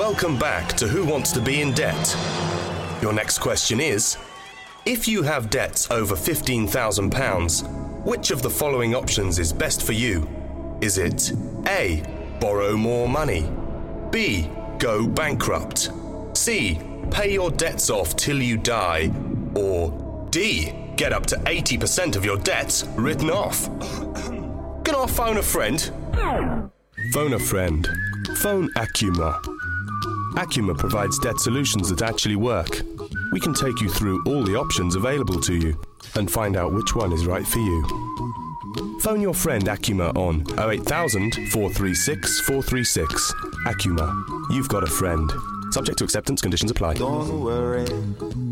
Welcome back to Who Wants to Be in Debt? Your next question is, if you have debts over £15,000, which of the following options is best for you? Is it A, borrow more money, B, go bankrupt, C, pay your debts off till you die, or D, get up to 80% of your debts written off? Can I phone a friend? Phone a friend. Phone Acuma. Acuma provides debt solutions that actually work. We can take you through all the options available to you and find out which one is right for you. Phone your friend Acuma on 08000 436 436. Acuma. You've got a friend. Subject to acceptance, conditions apply. Don't worry.